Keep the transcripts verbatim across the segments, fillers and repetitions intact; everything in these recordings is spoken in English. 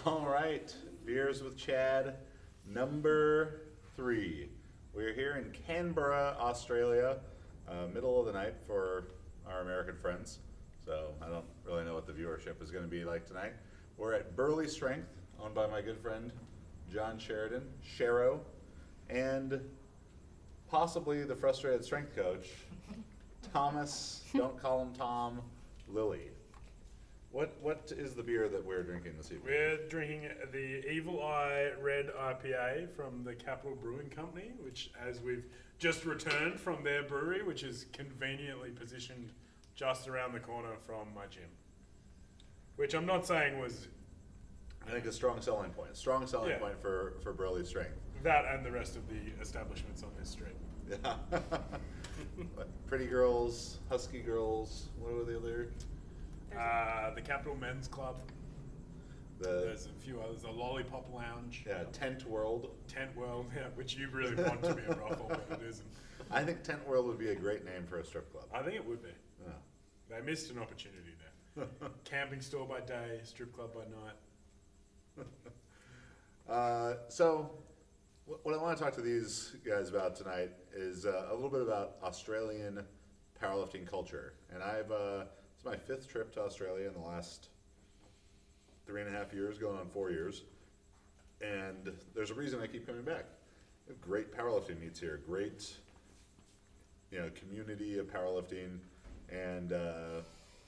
All right, Beers with Chad, number three. We're here in Canberra, Australia, uh, middle of the night for our American friends. So I don't really know what the viewership is going to be like tonight. We're at Burley Strength, owned by my good friend John Sheridan, Shero, and possibly the frustrated strength coach, Thomas, don't call him Tom, Lilly. What what is the beer that we're drinking this evening? We're drinking the Evil Eye Red I P A from the Capital Brewing Company, which, as we've just returned from their brewery, which is conveniently positioned just around the corner from my gym. Which I'm not saying was... I think a strong selling point. Strong selling Yeah. point for, for Burley Strength. That and the rest of the establishments on this street. Yeah. What, Pretty Girls, Husky Girls, what were the other? Uh, the Capital Men's Club. The There's a few others. The Lollipop Lounge. yeah, Tent World. Tent World, yeah, which you really want to be a brothel, but it isn't. I think Tent World would be a great name for a strip club. I think it would be. Yeah. They missed an opportunity there. Camping store by day, strip club by night. Uh, so, wh- what I want to talk to these guys about tonight is uh, a little bit about Australian powerlifting culture. And I've, uh, it's my fifth trip to Australia in the last three and a half years, going on four years. And there's a reason I keep coming back. We have great powerlifting meets here, great, you know, community of powerlifting. And uh,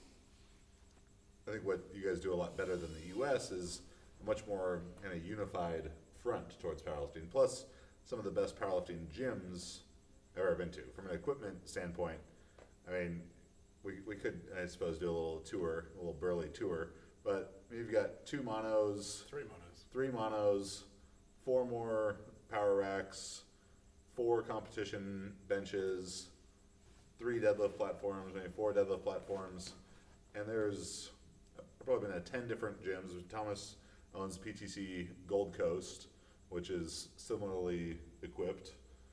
I think what you guys do a lot better than the U S is a much more kind of unified front towards powerlifting. Plus, some of the best powerlifting gyms I've ever been to. From an equipment standpoint, I mean, we, we could, I suppose, do a little tour, a little Burley tour, but you've got two monos, Three monos. three monos, four more power racks, four competition benches, three deadlift platforms, maybe four deadlift platforms, and there's probably been at ten different gyms. Thomas owns P T C Gold Coast, which is similarly equipped.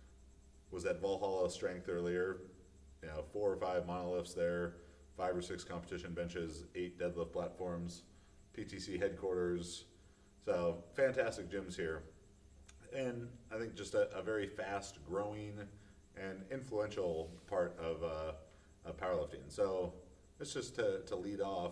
Was at Valhalla Strength earlier, you know, four or five monoliths there, five or six competition benches, eight deadlift platforms, P T C headquarters. So fantastic gyms here. And I think just a, a very fast growing and influential part of uh, uh, powerlifting. So it's just to, to lead off,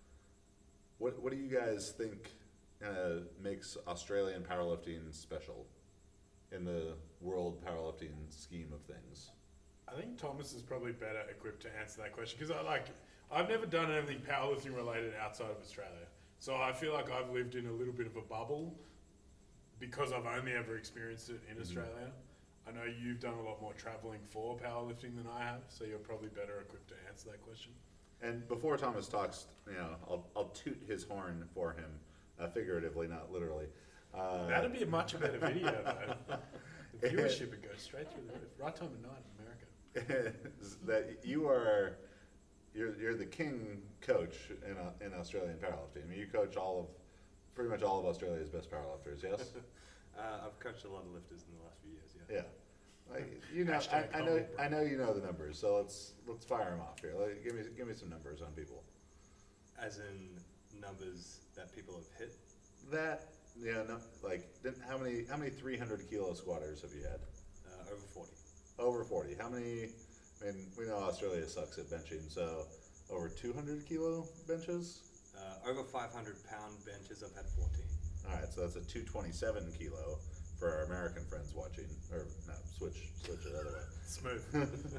what, what do you guys think uh, makes Australian powerlifting special in the world powerlifting scheme of things? I think Thomas is probably better equipped to answer that question because I like I've never done anything powerlifting related outside of Australia, so I feel like I've lived in a little bit of a bubble because I've only ever experienced it in Mhm. Australia. I know you've done a lot more traveling for powerlifting than I have, so you're probably better equipped to answer that question. And before Thomas talks, you know, I'll, I'll toot his horn for him, uh, figuratively, not literally. Uh, That'd be a much better video though. The viewership would go straight through the roof. Right time of night in America. is that you are you're you're the king coach in uh, in Australian powerlifting. I mean, you coach all of pretty much all of Australia's best powerlifters. Yes. Uh, I've coached a lot of lifters in the last few years. Yeah. Yeah. Like, you know, I, Hashtag I know humble I know you know the numbers. So let's let's fire them off here. Like, give me give me some numbers on people. As in numbers that people have hit. That yeah, no, like didn't, how many how many three hundred kilo squatters have you had? Uh, over forty. Over forty. How many? I mean, we know Australia sucks at benching, so over two hundred kilo benches. Uh, over five hundred pound benches, I've had fourteen. All right, so that's a two twenty-seven kilo for our American friends watching, or no, switch switch it other way. Smooth.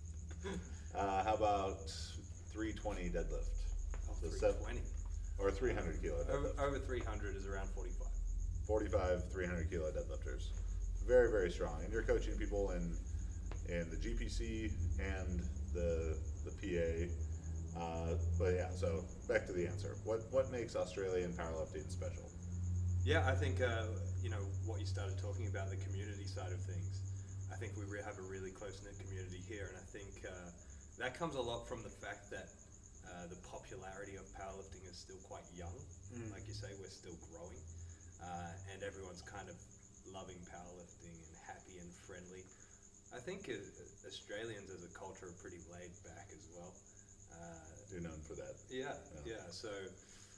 Uh, how about three twenty deadlift? Oh, So three seven- twenty. Or three hundred kilo Over, deadlift. over three hundred is around forty-five. forty-five, three hundred kilo deadlifters. Very, very strong. And you're coaching people in in the G P C and the the P A. Uh, but yeah, so back to the answer. What what makes Australian powerlifting special? Yeah, I think, uh, you know, what you started talking about, the community side of things. I think we re- have a really close-knit community here, and I think uh, that comes a lot from the fact that uh, the popularity of powerlifting is still quite young. Mm. Like you say, we're still growing, uh, and everyone's kind of loving powerlifting and happy and friendly. I think uh, Australians as a culture are pretty laid back as well. Uh, You're known for that. yeah, Yeah. yeah. So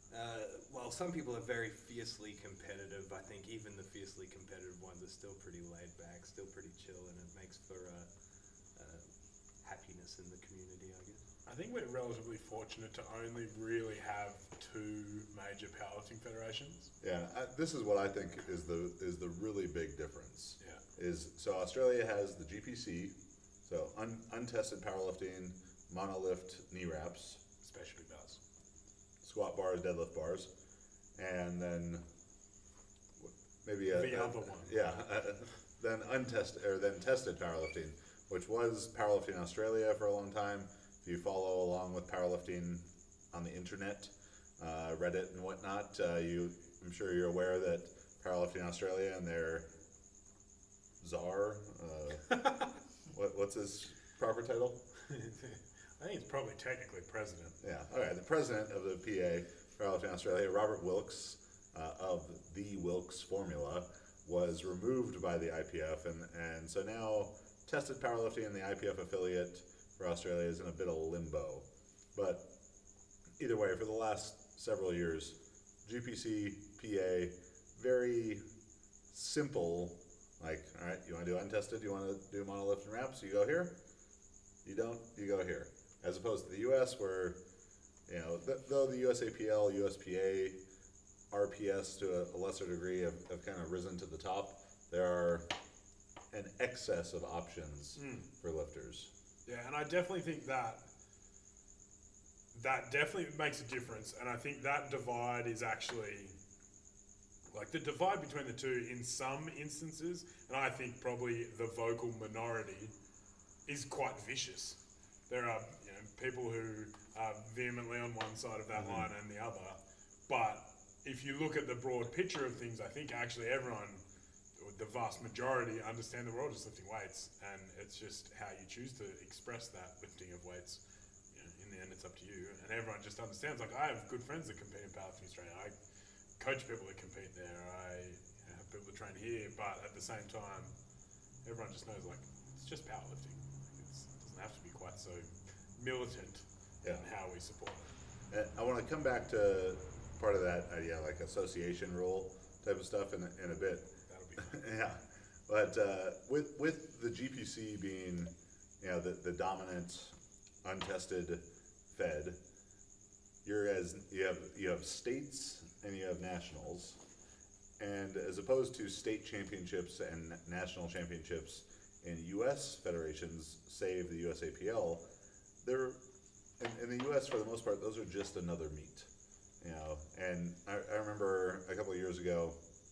Uh, well, some people are very fiercely competitive. I think even the fiercely competitive ones are still pretty laid back, still pretty chill, and it makes for uh, uh, happiness in the community, I guess. I think we're relatively fortunate to only really have two major powerlifting federations. Yeah, I, this is what I think is the is the really big difference. Yeah. Is so Australia has the G P C, so un, untested powerlifting, monolift knee wraps, Specialty bars. squat bars, deadlift bars, and then w- maybe a, The a- other one. yeah, uh, then untested or then tested powerlifting, which was powerlifting in Australia for a long time. If you follow along with powerlifting on the internet, uh, Reddit and whatnot, uh, you I'm sure you're aware that powerlifting Australia and their czar, uh, what, what's his proper title? I think it's probably technically president. Yeah, all right. The president of the P A, Powerlifting Australia, Robert Wilkes, uh, of the Wilkes formula, was removed by the I P F, and, and so now tested powerlifting and the I P F affiliate for Australia is in a bit of limbo. But either way, for the last several years, G P C, P A, very simple, like, all right, you want to do untested, you want to do monolift and wraps, you go here. You don't, you go here. As opposed to the U S where, you know, th- though the U S A P L, U S P A, R P S to a, a lesser degree have, have kind of risen to the top, there are an excess of options Mm. for lifters. Yeah, and I definitely think that that definitely makes a difference, and I think that divide is actually like the divide between the two in some instances, and I think probably the vocal minority is quite vicious. There are, you know, people who are vehemently on one side of that Mhm. line and the other, but if you look at the broad picture of things, I think actually everyone, or the vast majority, understand that we're all just lifting weights, and it's just how you choose to express that lifting of weights. You know, in the end, it's up to you, and everyone just understands. Like, I have good friends that compete in powerlifting Australia. I coach people that compete there. I you know, have people that train here, but at the same time, everyone just knows, like, it's just powerlifting. Like, it's, it doesn't have to be quite so militant Yeah. in how we support it. And I want to come back to part of that, uh, yeah, like association rule type of stuff in, a- in a bit. That'll be fun. Yeah, but uh, with with the G P C being, you know, the, the dominant untested Fed, you're as you have you have states and you have nationals, and as opposed to state championships and national championships in U S federations, save the U S A P L, they're in, in the U S for the most part, those are just another meet, you know. And I, I remember a couple of years ago,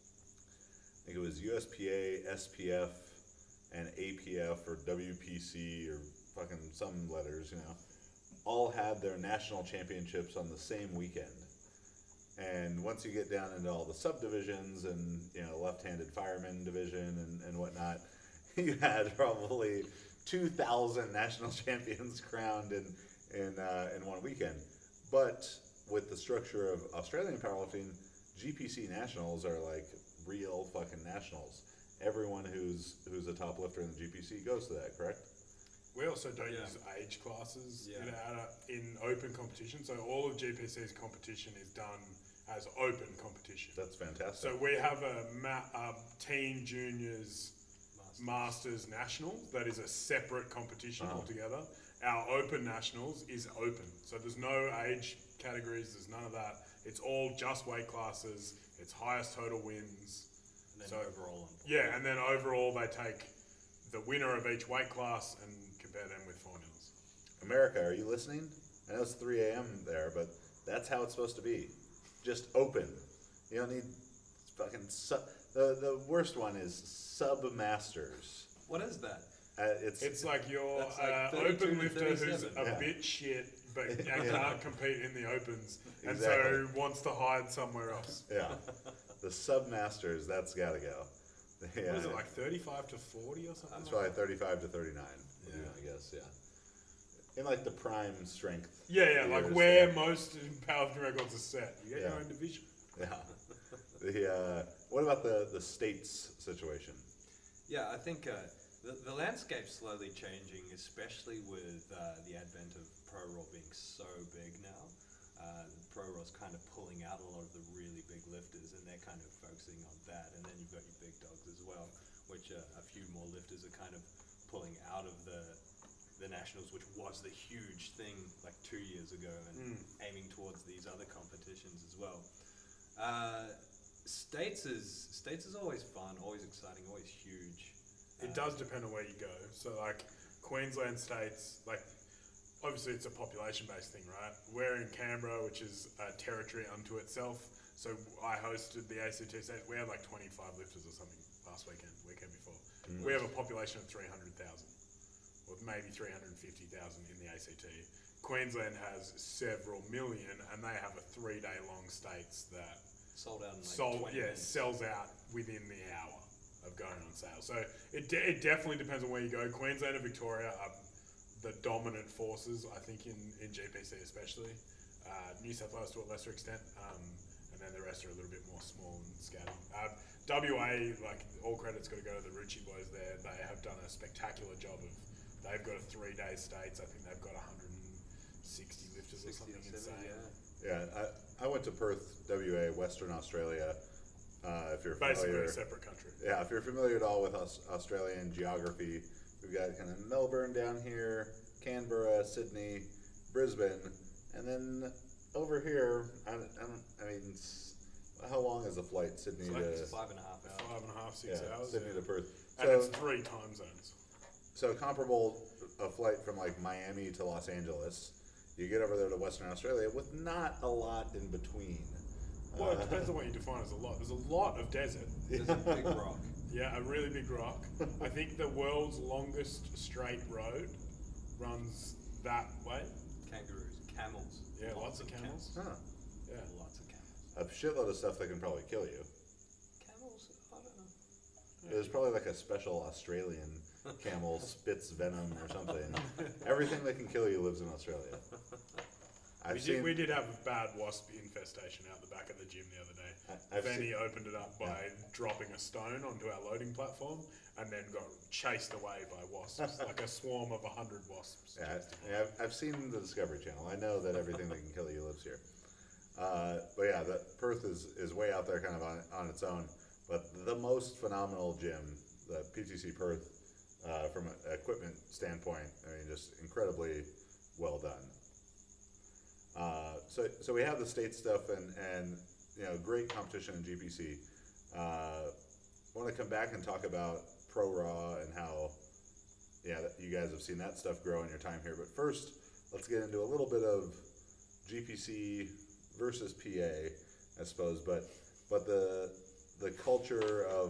I think it was U S P A, S P F, and A P F or W P C or fucking some letters, you know, all had their national championships on the same weekend. And once you get down into all the subdivisions and, you know, left-handed fireman division and, and whatnot, you had probably two thousand national champions crowned in, in, uh, in one weekend. But with the structure of Australian powerlifting, G P C nationals are like real fucking nationals. Everyone who's who's a top lifter in the G P C goes to that, correct? We also don't Yeah. use age classes Yeah. in, our, in open competition. So all of G P C's competition is done as open competition. That's fantastic. So we have a ma- um, teen juniors Masters. masters nationals that is a separate competition Uh-huh. altogether. Our open nationals is open. So there's no age categories, there's none of that. It's all just weight classes, it's highest total wins. And then So- overall on Yeah, and then overall they take the winner of each weight class and compare them with formulas. America, are you listening? I know it's three a m there, but that's how it's supposed to be. Just open. You don't need fucking sub. The, the worst one is sub-masters. What is that? Uh, it's, It's like your That's like uh, thirty-two open to lifter who's thirty-seven. a Yeah. bit shit but and Yeah. can't compete in the opens and Exactly. so wants to hide somewhere else. yeah. The sub-masters, that's gotta go. Yeah. What is it, like thirty-five to forty or something? It's like probably that? thirty-five to thirty-nine, Yeah. I guess, yeah. In like the prime strength. Yeah, yeah, like years, where yeah. most powerlifting records are set. You get Yeah. your own division. Yeah. The, uh, what about the, the states situation? Yeah, I think uh, the, the landscape's slowly changing, especially with uh, the advent of Pro Raw being so big now. Uh, Pro Raw what's kind of pulling out a lot of the really big lifters, and they're kind of focusing on that. And then you've got your big dogs as well, which uh, a few more lifters are kind of pulling out of the the nationals, which was the huge thing like two years ago, and Mm. aiming towards these other competitions as well. Uh, States is States is always fun, always exciting, always huge. It Uh, does depend on where you go. So like Queensland states, like obviously it's a population-based thing, right? We're in Canberra, which is a territory unto itself. So I hosted the A C T state. We had like twenty-five lifters or something last weekend, weekend before. Mm. We have a population of three hundred thousand, or maybe three hundred fifty thousand in the A C T. Queensland has several million, and they have a three-day long states that sold out in like sold, twenty yeah, minutes. sells out within the hour of going on sale. So it, de- it definitely depends on where you go. Queensland and Victoria are the dominant forces, I think, in, in G P C especially. Uh, New South Wales to a lesser extent, um, and then the rest are a little bit more small and scattered. Uh, W A, like all credit's got to go to the Rucci boys there. They have done a spectacular job of. They've got a three-day states. I think they've got one hundred sixty lifters or sixty something or seventy, insane. yeah. Yeah, I, I went to Perth, W A, Western Australia. Uh, if you're Basically familiar, a separate country. yeah, if you're familiar at all with Aus- Australian geography, we've got kind of Melbourne down here, Canberra, Sydney, Brisbane, and then over here, I, don't- I, don't, I mean, s- how long is a flight Sydney It's like to? It's five and a half hours. Five and a half, six yeah, hours. Sydney yeah. to Perth. And So, it's three time zones. so comparable a flight from like Miami to Los Angeles. You get over there to Western Australia with not a lot in between. Well, it Uh, depends on what you define as a lot. There's a lot of desert. There's a big rock. Yeah, a really big rock. I think the world's longest straight road runs that way. Kangaroos, camels. Yeah, lots of camels. Huh. Yeah. Lots of camels. A shitload of stuff that can probably kill you. Camels, I don't know. There's probably like a special Australian camel spits venom or something. Everything that can kill you lives in Australia. I've We seen. did, we did have a bad wasp infestation out the back of the gym the other day. I- I've Vanny seen- opened it up by dropping a stone onto our loading platform and then got chased away by wasps, like a swarm of a hundred wasps. Yeah, chased him yeah, I've, I've seen the Discovery Channel. I know that everything that can kill you lives here. Uh, but yeah, the Perth is, is way out there, kind of on, on its own. But the most phenomenal gym, the P T C Perth, uh, from an equipment standpoint, I mean, just incredibly well done. Uh, so, so we have the state stuff and, and you know, great competition in G P C. Uh, want to come back and talk about Pro Raw and how, yeah, that you guys have seen that stuff grow in your time here. But first, let's get into a little bit of G P C versus P A, I suppose. But but the the culture of,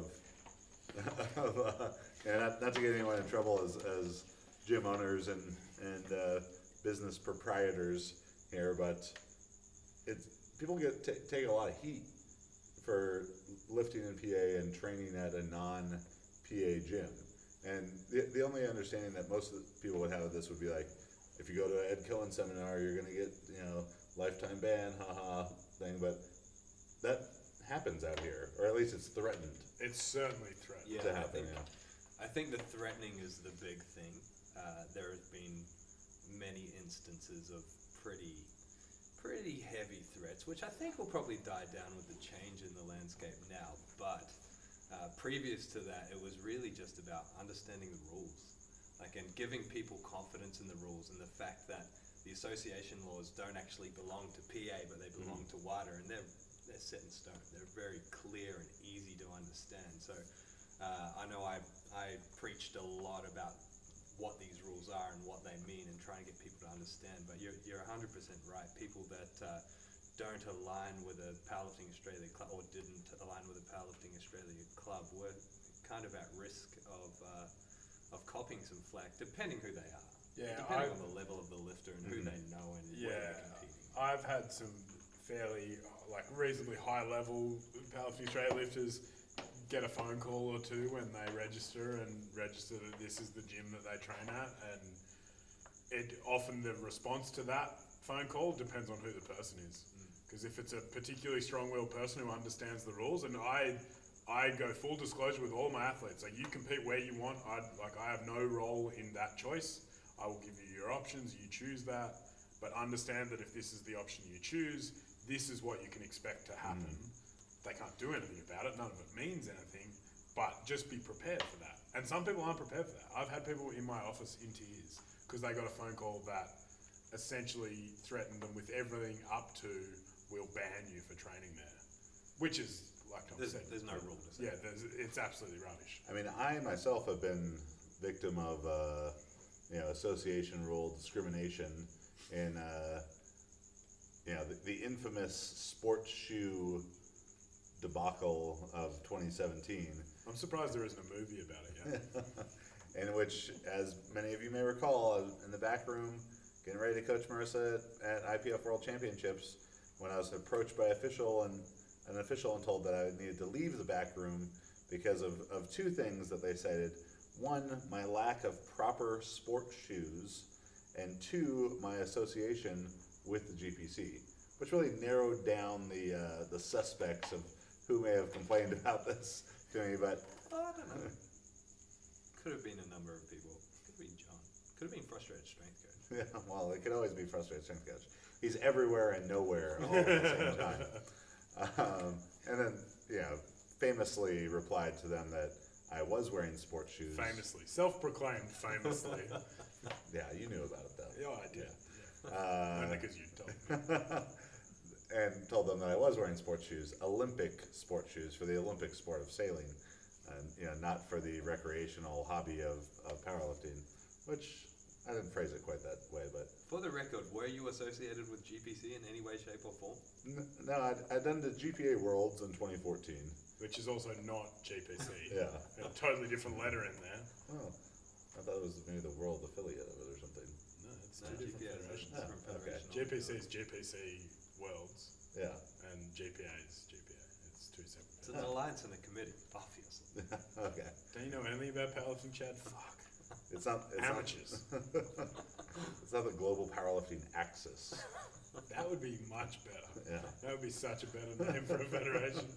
of uh, and not, not to get anyone in trouble as as gym owners and and uh, business proprietors here, but it's people get t- take a lot of heat for lifting in P A and training at a non-P A gym. And the, the only understanding that most of the people would have of this would be like, if you go to an Ed Cohen seminar, you're going to get, you know, lifetime ban, haha, thing. But that happens out here, or at least it's threatened It's certainly threatened. Yeah, to I happen. think, Yeah. I think the threatening is the big thing. Uh, there have been many instances of pretty, pretty heavy threats, which I think will probably die down with the change in the landscape now. But uh, previous to that, it was really just about understanding the rules, like and giving people confidence in the rules and the fact that the association laws don't actually belong to P A, but they belong to WADA, and they're they're set in stone. They're very clear and easy to understand. So uh, I know I I preached a lot about what these rules are and what they mean and trying to get people to understand. But you're you're one hundred percent right. People that uh, don't align with a Powerlifting Australia club or didn't align with a Powerlifting Australia club were kind of at risk of uh, of copying some flack, depending who they are. Yeah, depending I- on the level of the lifter and who Mhm. they know and Yeah, where they're competing. I've had some fairly, like, reasonably high level Powerlifting Australia lifters get a phone call or two when they register and register that this is the gym that they train at, and it often the response to that phone call depends on who the person is. Because if it's a particularly strong-willed person who understands the rules, and I, I go full disclosure with all my athletes. Like, you compete where you want. I like I have no role in that choice. I will give you your options. You choose that, but understand that if this is the option you choose, this is what you can expect to happen. They can't do anything about it. None of it means anything, but just be prepared for that. And some people aren't prepared for that. I've had people in my office in tears because they got a phone call that essentially threatened them with everything up to, we'll ban you for training there, which is, like Tom There's, said, there's no rule to say. yeah, there's, it's absolutely rubbish. I mean, I myself have been victim of, uh, you know, association rule discrimination in, uh, you know, the, the infamous sports shoe debacle of twenty seventeen. I'm surprised there isn't a movie about it yet. In which, as many of you may recall, I was in the back room getting ready to coach Marissa at, at I P F World Championships when I was approached by official and an official and told that I needed to leave the back room because of, of two things that they cited. One, my lack of proper sports shoes, and two, my association with the G P C, which really narrowed down the uh, the suspects of who may have complained about this to me. But Oh, I don't know. Could have been a number of people. Could have been John. Could have been frustrated strength coach. yeah, well, it could always be frustrated strength coach. He's everywhere and nowhere all at the same time. Um, and then, you know, famously replied to them that I was wearing sports shoes. Famously, self-proclaimed famously. Yeah, you knew about it though. Yeah, I did. Yeah. Uh, Only because you told me. and told them that I was wearing sports shoes, Olympic sports shoes for the Olympic sport of sailing, and you know, not for the recreational hobby of, of powerlifting, which I didn't phrase it quite that way, but For the record, were you associated with G P C in any way, shape, or form? n- no, I'd, I'd done the G P A Worlds in twenty fourteen. Which is also not G P C. Yeah. A totally different letter in there. Oh, I thought it was maybe the world affiliate of it or something. No, it's No, two G P A different is federations. Oh, different okay. federation. G P C is G P C Worlds, Yeah. and G P A is G P A. It's two separate. It's an alliance and a committee, obviously. Okay. Don't you know anything about powerlifting, Chad? Fuck. It's not. It's Amateurs. Not, it's not the Global Powerlifting Axis. That would be much better. Yeah. That would be such a better name for a federation.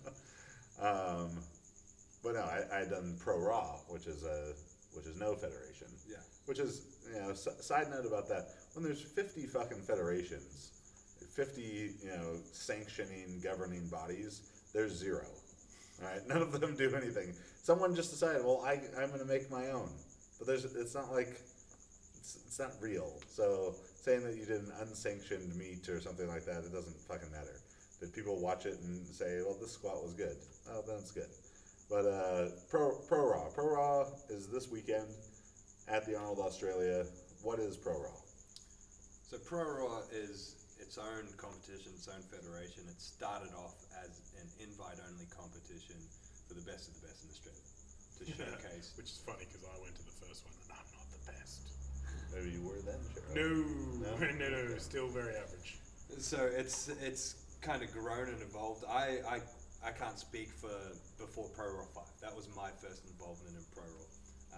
Um, but no, I I done Pro Raw, which is a which is no federation. Yeah. Which is, you know, s- side note about that. When there's fifty fucking federations, fifty, you know, sanctioning, governing bodies, there's zero. All right, none of them do anything. Someone just decided, well, I I'm gonna make my own, but there's it's not like it's it's not real. So saying that you did an unsanctioned meet or something like that, it doesn't fucking matter. Did people watch it and say, well, this squat was good? Oh, then it's good. But uh, Pro Pro Raw, Pro Raw is this weekend at the Arnold Australia. What is Pro Raw? So Pro Raw is its own competition, its own federation. It started off as an invite-only competition for the best of the best in Australia to showcase. Which is funny because I went to the first one and I'm not the best. Maybe you were then, sure. No, No? no, no, still very average. So it's it's kind of grown and evolved. I, I I can't speak for before Pro Raw five. That was my first involvement in Pro Raw,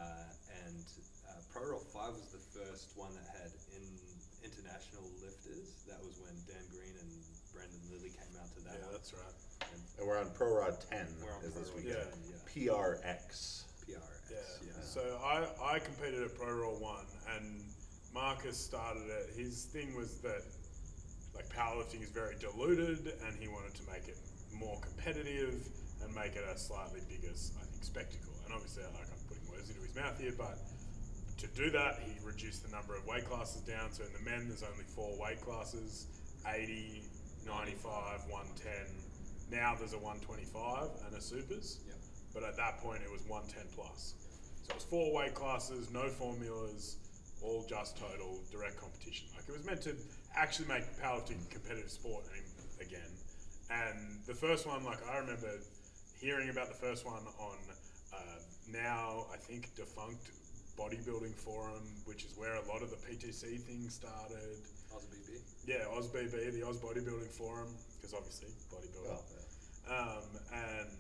uh, and uh, Pro Raw five was the first one that had in international lifters. That was when Dan Green and Brandon Lilly came out to that Yeah, one. that's right. And And we're on Pro Raw ten We're on is Pro this Raw weekend. Yeah. yeah. P R X. P R X. Yeah. Yeah. So I, I competed at Pro Raw one, and Marcus started it. His thing was that like powerlifting is very diluted, and he wanted to make it more competitive and make it a slightly bigger, I think, spectacle. And obviously, like I'm putting words into his mouth here, but to do that, he reduced the number of weight classes down. So in the men, there's only four weight classes: eighty, ninety-five, one ten. Now there's a one twenty-five and a supers. Yep. But at that point, it was one ten plus. So it was four weight classes, no formulas, all just total direct competition. Like it was meant to actually make powerlifting a competitive sport any- again. And the first one, like I remember hearing about the first one on uh, now I think defunct bodybuilding forum, which is where a lot of the P T C things started. Oz B B. Yeah, Oz B B, the Oz Bodybuilding Forum, because obviously bodybuilding. Well, yeah. Um, and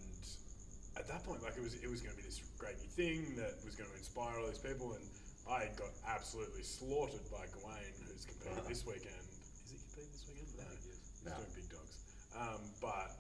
at that point, like it was, it was going to be this great new thing that was going to inspire all these people. And I got absolutely slaughtered by Gawain, who's competing Uh-huh. this weekend. Is he competing this weekend? No, think he is. he's No. doing big dogs. Um, but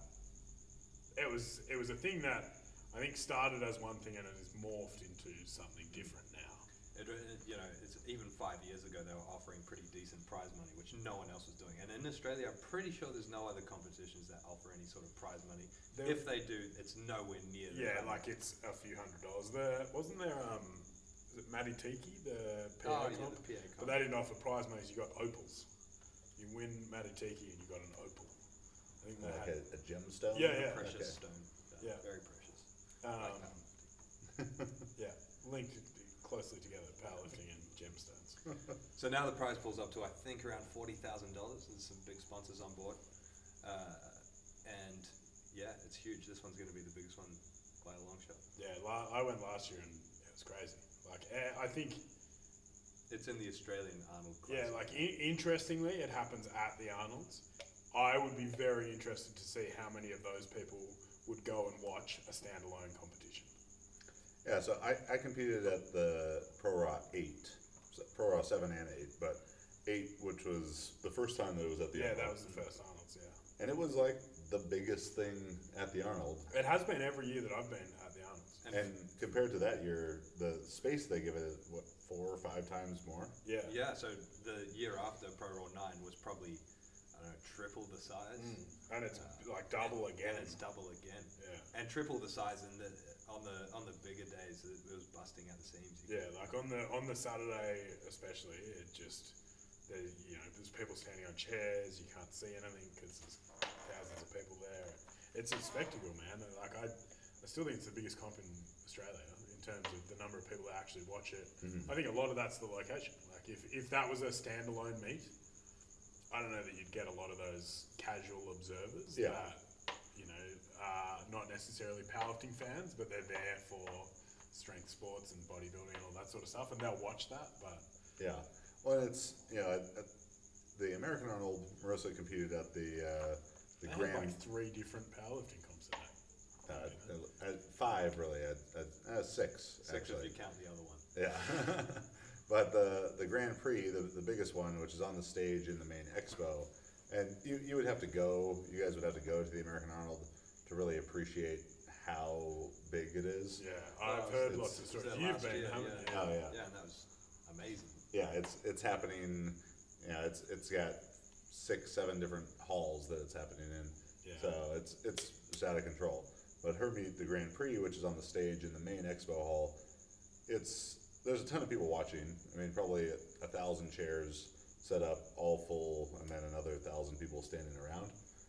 it was, it was a thing that I think started as one thing and it has morphed into something different now. It, it, you know, it's even five years ago they were offering pretty decent prize money, which no one else was doing. And in Australia, I'm pretty sure there's no other competitions that offer any sort of prize money. There- if they do, it's nowhere near. the Yeah, amount. like it's a few hundred dollars. There wasn't there. Um, is it Matty Tiki, the P A Oh, yeah, comp? the P A But they didn't offer prize money. You got opals. You win Matty Tiki and you got an opal. I think they Like had. a, a gemstone? Yeah, yeah. precious Okay. stone. Yeah. Very precious. Um, Like that. yeah, linked closely together, powerlifting and gemstones. So now the prize pool's up to, I think, around forty thousand dollars. There's some big sponsors on board. Uh, and yeah, it's huge. This one's going to be the biggest one by a long shot. Yeah, la- I went last year and it was crazy. Like, eh, I think, It's in the Australian Arnold yeah, Classic. like I- interestingly, it happens at the Arnold's. I would be very interested to see how many of those people would go and watch a standalone competition. Yeah, so I, I competed at the Pro Raw eight, so Pro Raw seven and eight, but eight, which was the first time that it was at the Yeah, Arnold. that was the first Arnold's, yeah. And it was like the biggest thing at the Arnold. It has been every year that I've been at the Arnold's. And- And compared to that year, the space they give it is what, four or five times more? Yeah. Yeah, so the year after Pro Raw nine was probably, I don't know, triple the size. Mm. And it's Uh, like double and- again. And it's double again. Yeah. And triple the size, and the, on the on the bigger days, it, it was busting at the seams. You Yeah, like on the on the Saturday especially, it just there, you know, there's people standing on chairs. You can't see anything because there's thousands of people there. It's a spectacle, man. Like I, I still think it's the biggest comp in Australia in terms of the number of people that actually watch it. Mhm. I think a lot of that's the location. Like if if that was a standalone meet, I don't know that you'd get a lot of those casual observers Yeah. that you know are not necessarily powerlifting fans, but they're there for strength sports and bodybuilding and all that sort of stuff, and they'll watch that. But Yeah. Well, it's, you know, at, at the American Arnold, Marissa competed at the, uh, the they had Grand, like three different powerlifting comps in that. uh, at five really, at, at, uh, six, Six actually. if you count the other one. Yeah. But the, the Grand Prix, the, the biggest one, which is on the stage in the main expo, and you, you would have to go, you guys would have to go to the American Arnold to really appreciate how big it is. Yeah, Well, I've heard it's- lots of Was stories. that You've last been, year? haven't yeah. you? Oh, yeah. Yeah, and that was amazing. Yeah, it's, it's happening, yeah, it's, it's got six, seven different halls that it's happening in. Yeah. So it's, it's just out of control. But her meet, the Grand Prix, which is on the stage in the main expo hall, it's, there's a ton of people watching. I mean, probably a, a thousand chairs set up, all full, and then another thousand people standing around.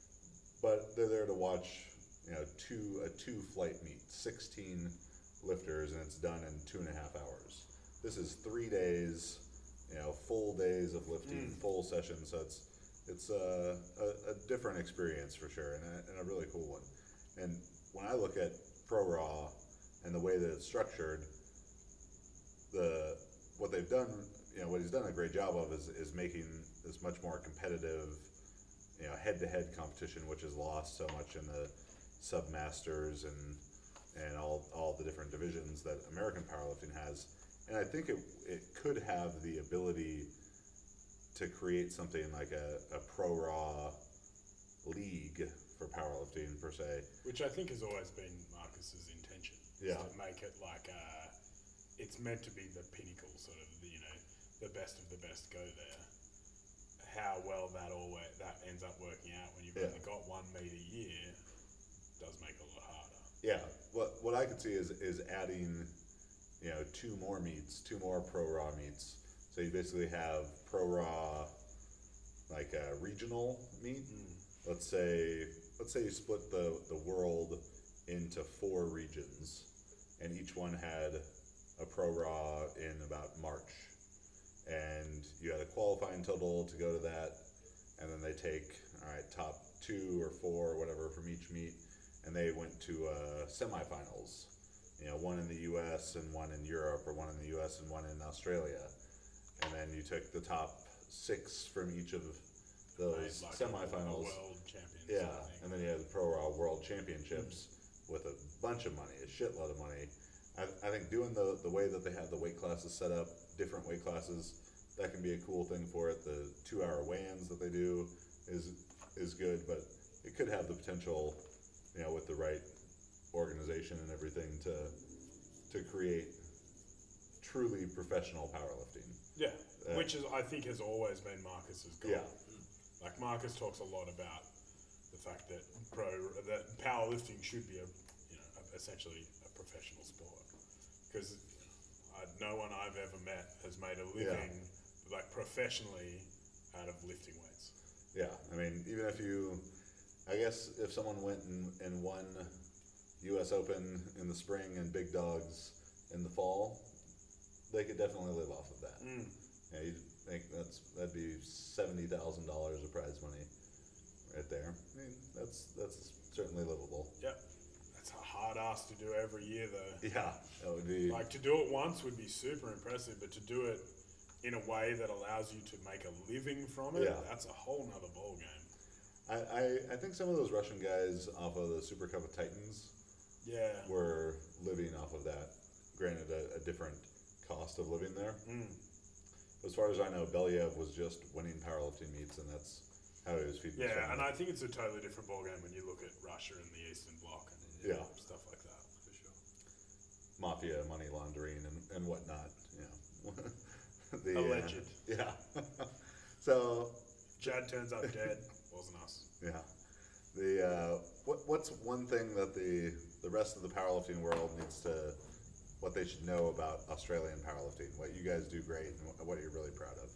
But they're there to watch, you know, two, a two flight meet, sixteen lifters, and it's done in two and a half hours. This is three days, you know, full days of lifting, Mm. full sessions, so it's, it's a, a, a different experience for sure, and a, and a really cool one. And when I look at Pro Raw and the way that it's structured, the, what they've done, you know, what he's done a great job of is, is making this much more competitive, you know, head-to-head competition, which is lost so much in the Submasters and, and all, all the different divisions that American powerlifting has. And I think it, it could have the ability to create something like a, a Pro Raw league for powerlifting per se. Which I think has always been Marcus's intention. is Yeah. To make it like uh it's meant to be the pinnacle, sort of, the, you know, the best of the best go there. How well that always that ends up working out when you've Yeah. only got one meet a year does make it a lot harder. Yeah, what what I could see is is adding, you know, two more meets, two more Pro Raw meets. So you basically have Pro Raw, like a regional meet. Let's say let's say you split the the world into four regions, and each one had a Pro Raw in about March, and you had a qualifying total to go to that, and then they take, all right, top two or four or whatever from each meet, and they went to uh, semifinals. You know, one in the U S and one in Europe, or one in the U S and one in Australia, and then you took the top six from each of those Made like semifinals. A, a world champion. Yeah, sort of thing. and then you had the Pro Raw World Championships with a bunch of money, a shitload of money. I, I think doing the, the way that they have the weight classes set up, different weight classes, that can be a cool thing for it. The two hour weigh-ins that they do is is good, but it could have the potential, you know, with the right organization and everything to to create truly professional powerlifting. Yeah, Uh, which is I think has always been Marcus's goal. Yeah. Like Marcus talks a lot about the fact that pro that powerlifting should be a you know a, essentially a professional sport because I, no one I've ever met has made a living like professionally out of lifting weights. Yeah, I mean, even if you, I guess if someone went and, and won U S Open in the spring and Big Dogs in the fall, they could definitely live off of that. Mm. Yeah, you'd think that's, that'd be seventy thousand dollars of prize money right there. I mean, that's, that's certainly livable. Yep. That's a hard ass to do every year though. Yeah, that would be, Like to do it once would be super impressive, but to do it in a way that allows you to make a living from it, Yeah. that's a whole nother ball game. I, I, I think some of those Russian guys off of the Super Cup of Titans Yeah. were living off of that. Granted, a, a different cost of living there. Mm. As far as I know, Belyaev was just winning powerlifting meets, and that's how he was feeding his Yeah, and family. I think it's a totally different ballgame when you look at Russia and the Eastern Bloc and Yeah. stuff like that, for sure. Mafia, money laundering, and, and whatnot. You know, the, Alleged. Uh, yeah. So Chad turns up dead, wasn't us. yeah, the uh, what what's one thing that the the rest of the powerlifting world needs to, what they should know about Australian powerlifting, what you guys do great, and what- what you're really proud of.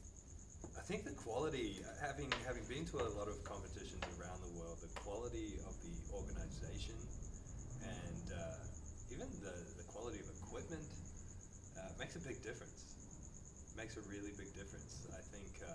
I think the quality, having having been to a lot of competitions around the world, the quality of the organization and uh, even the, the quality of equipment uh, makes a big difference. Makes a really big difference. I think uh,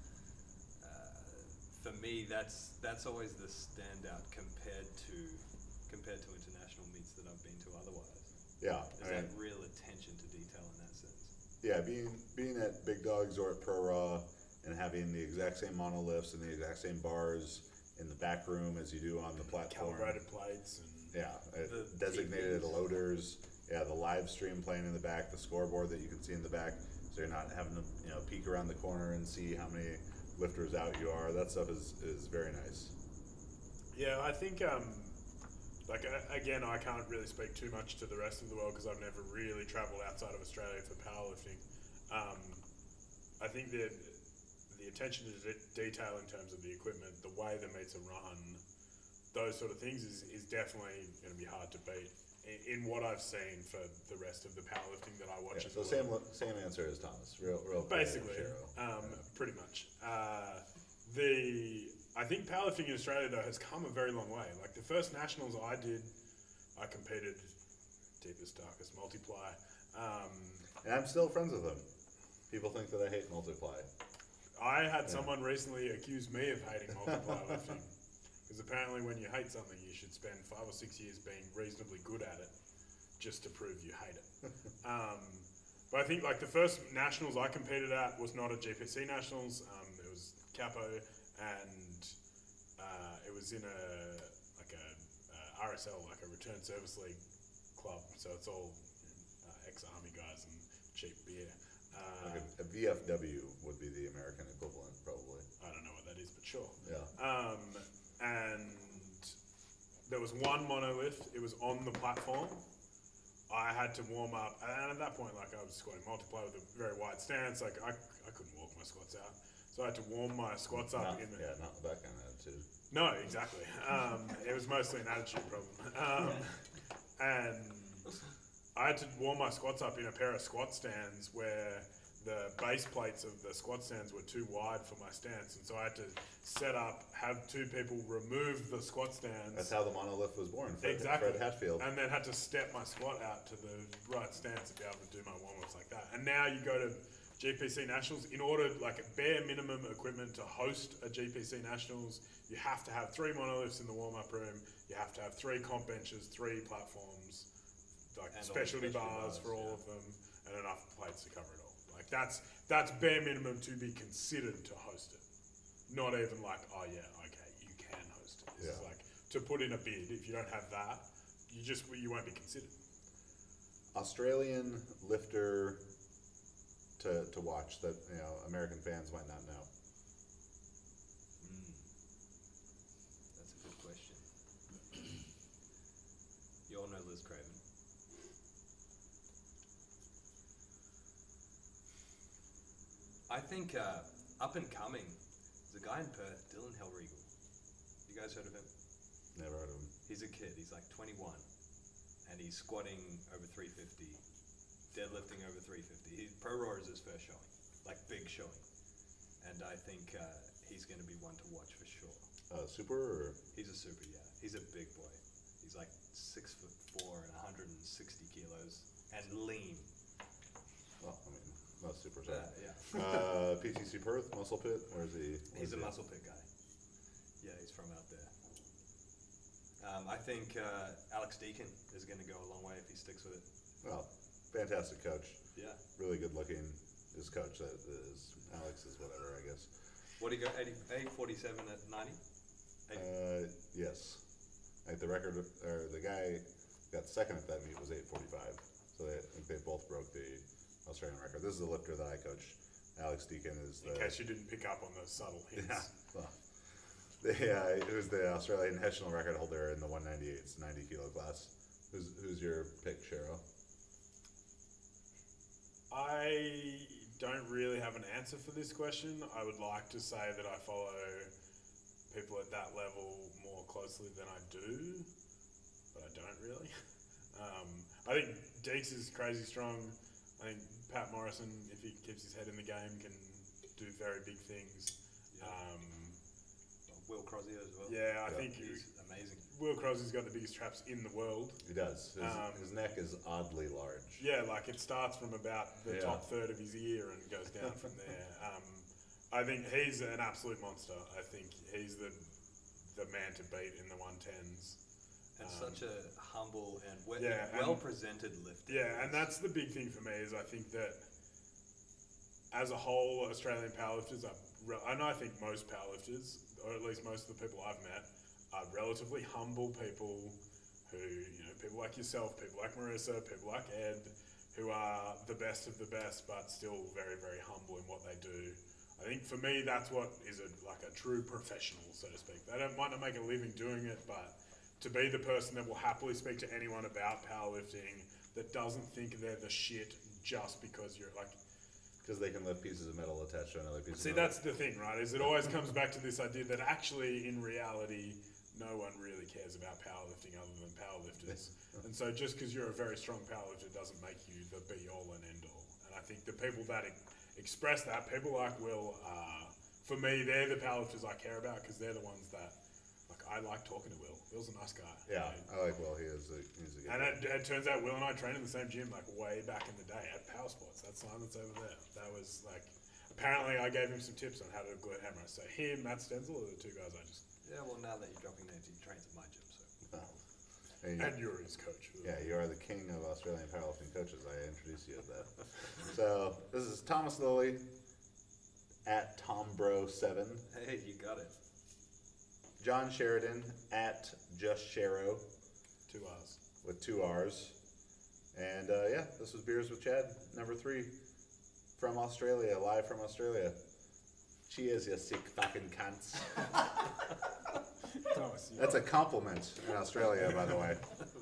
uh, for me, that's that's always the standout compared to compared to international meets that I've been to otherwise. Yeah, There's I mean, that real attention to detail in that sense. yeah, being being at Big Dogs or at Pro Raw and having the exact same monoliths and the exact same bars in the back room as you do on the platform. Calibrated plates and Yeah, uh, The designated T Vs. loaders. Yeah, the live stream playing in the back, the scoreboard that you can see in the back, so you're not having to you know peek around the corner and see how many lifters out you are. That stuff is is very nice. yeah, I think um, like uh, again, I can't really speak too much to the rest of the world because I've never really travelled outside of Australia for powerlifting. Um, I think that the attention to de- detail in terms of the equipment, the way the meets are run, those sort of things is, is definitely going to be hard to beat in, in what I've seen for the rest of the powerlifting that I watch. Yeah, in so the same world. same answer as Thomas. Real real clear, Basically, Shiro. um, Yeah. pretty much. Uh, the I think powerlifting in Australia though has come a very long way. Like the first nationals I did, I competed deepest darkest multiply. Um, And I'm still friends with them. People think that I hate multiply. I had Yeah. someone recently accuse me of hating multiply lifting because apparently when you hate something, you should spend five or six years being reasonably good at it just to prove you hate it. um, but I think like the first nationals I competed at was not a G P C nationals. Um, it was Capo, and uh, it was in a like a uh, R S L, like a Return Service League club. So it's all uh, ex-army guys and cheap beer. Uh, Like a, a V F W would be the American equivalent, probably. I don't know what that is, but sure. Yeah. Um, and there was one monolith. It was on the platform. I had to warm up, and at that point, like I was squatting multiply with a very wide stance. Like I, I couldn't walk my squats out, so I had to warm my squats up Not, in the. yeah, not with that kind of attitude. No, exactly. Um, it was mostly an attitude problem. Um, and I had to warm my squats up in a pair of squat stands where the base plates of the squat stands were too wide for my stance. And so I had to set up, have two people remove the squat stands. That's how the monolith was born. Fred, Exactly. Fred Hatfield. And then had to step my squat out to the right stance to be able to do my warm-ups like that. And now you go to G P C Nationals, in order, like a bare minimum equipment to host a G P C Nationals, you have to have three monoliths in the warm-up room, you have to have three comp benches, three platforms, like And all the specialty specialty bars, bars, for all yeah. of them, and enough plates to cover it all. Like that's that's bare minimum to be considered to host it. Not even like, oh yeah, okay, you can host it. This is Yeah. like to put in a bid. If you don't have that, you just you won't be considered. Australian lifter to, to watch that you know American fans might not know. Mm. That's a good question. You all know Liz Craven. I think uh, up and coming, there's a guy in Perth, Dylan Hellriegel. You guys heard of him? Never heard of him. He's a kid. He's like twenty-one, and he's squatting over three fifty, deadlifting over three fifty. He, Pro Raw is his first showing, like big showing, and I think uh, he's going to be one to watch for sure. Uh, super or? He's a super, yeah. He's a big boy. He's like six foot four and one hundred sixty kilos and lean. Well, I mean, not super. Uh, Sorry. yeah. uh, P T C Perth, Muscle Pit. Where's he? He's where's a he? muscle pit guy. Yeah, he's from out there. Um, I think uh, Alex Deacon is going to go a long way if he sticks with it. Well, fantastic coach. Yeah. Really good looking. His coach that is Alex is whatever, I guess. What do you go? eighty, eight forty-seven at ninety? Uh, yes. Like the record, or the guy got second at that meet was eight forty-five. So they, I think they both broke the Australian record. This is the lifter that I coach. Alex Deacon is the. In case you didn't pick up on those subtle hints. Yeah. Well, yeah, who's the Australian national record holder in the one ninety-eights, ninety kilo class? Who's who's your pick, Cheryl? I don't really have an answer for this question. I would like to say that I follow people at that level more closely than I do, but I don't really. Um, I think Deeks is crazy strong. I think Pat Morrison, if he keeps his head in the game, can do very big things. Yeah. Um, Will Crozier as well. yeah, I Yeah. think He's amazing. Will Crosby's got the biggest traps in the world. He does. His, Um, his neck is oddly large. Yeah, like it starts from about the Yeah. top third of his ear and goes down from there. Um, I think he's an absolute monster. I think he's the the man to beat in the one tens. And Um, such a humble and we- yeah, and- well presented lifter. Yeah, and that's the big thing for me is I think that as a whole, Australian powerlifters are, re- and I think most powerlifters, or at least most of the people I've met, are relatively humble people who, you know, people like yourself, people like Marissa, people like Ed, who are the best of the best, but still very, very humble in what they do. I think for me, that's what is a, like a true professional, so to speak. They don't, might not make a living doing it, but to be the person that will happily speak to anyone about powerlifting that doesn't think they're the shit just because you're like, Because they can lift pieces of metal attached to another piece see, of metal. that's the thing, right? Is it always comes back to this idea that actually, in reality, no one really cares about powerlifting other than powerlifters. And so just because you're a very strong powerlifter doesn't make you the be-all and end-all. And I think the people that e- express that, people like Will, uh, for me, they're the powerlifters I care about because they're the ones that, like, I like talking to Will. Will's a nice guy. Yeah, you know? I like Will. He is a, he's a good And guy. it, it turns out Will and I trained in the same gym like way back in the day at Power Sports. That sign that's over there. That was like, apparently I gave him some tips on how to do glute hammer. So him, Matt Stenzel are the two guys I just, Yeah, well, now that you're dropping names, he trains at my gym, so. Oh. And you- and you're his coach. yeah, you are the king of Australian powerlifting coaches. I introduced you as that. So this is Thomas Lilly at Tombro seven. Hey, you got it. John Sheridan at Just Shero Two R's. with two R's. And uh, yeah, this was Beers with Chad, number three, from Australia, live from Australia. Cheers, you sick fucking cunts. Thomas, you That's a compliment in Australia, by the way.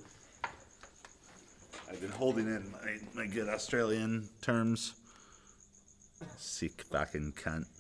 I've been holding in my, my good Australian terms. Sick fucking cunt.